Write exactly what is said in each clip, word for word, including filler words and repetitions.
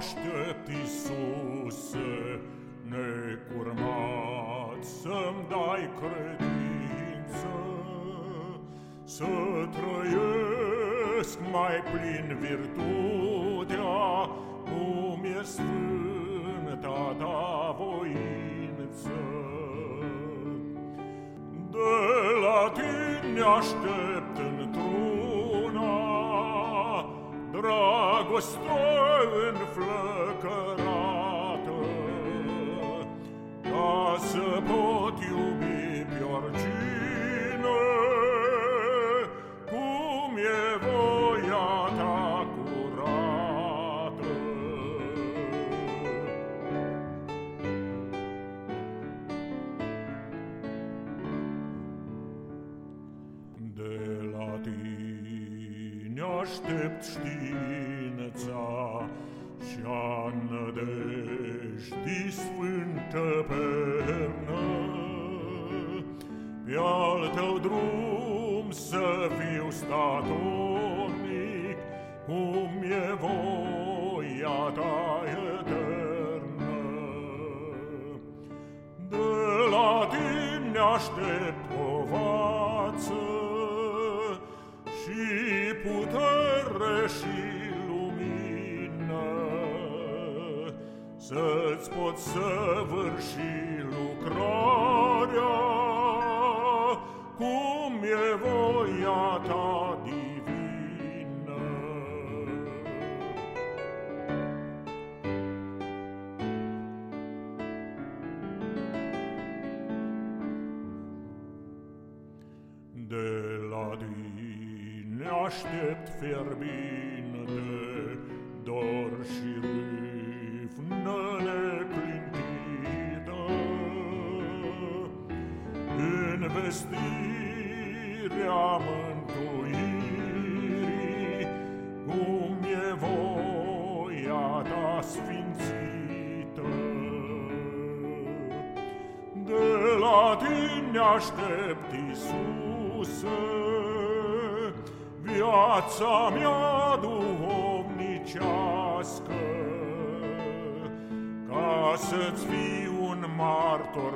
aștept, Iisuse, necurmat, să-mi dai credință, să trăiesc mai plin virtutea, cum e sfânta ta voință. De la tine aștept într-una dragoste înflăcărată, ca să pot iubi pe oricine, cum e voia ta curată. De la tine aștept știința și-a nădejdii sfântă pernă, pe-al tău drum să fiu statornic, cum e voia ta eternă. De la tine aștept povață și putere și lumină, să-ți pot săvârși lucrarea, cum e voia ta divină. De la tine aștept fierbinte dor și râvnă neclintită, în vestirea mântuirii, cum e voia ta sfințită. De la tine aștept, Iisuse, viața mea duhovnicească, ca să-ți fiu un martor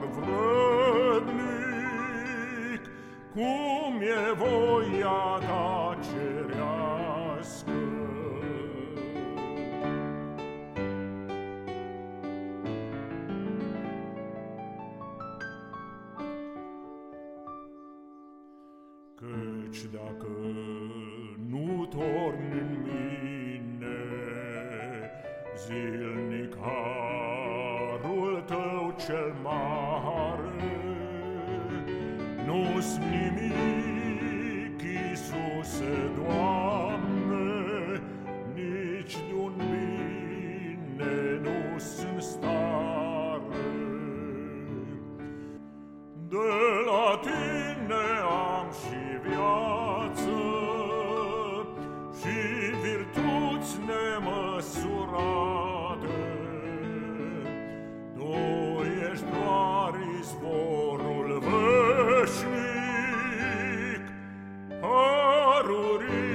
vrednic, cum e voia ta cerească. Căci dacă nu torni în mine zilnic harul tău cel mare, nu-s nimic, Iisuse, Doamne, nici de-un bine nu sunt stare. De la tine am și viață și virtuți nemăsurate. Tu ești doar izvorul veșnic, haruri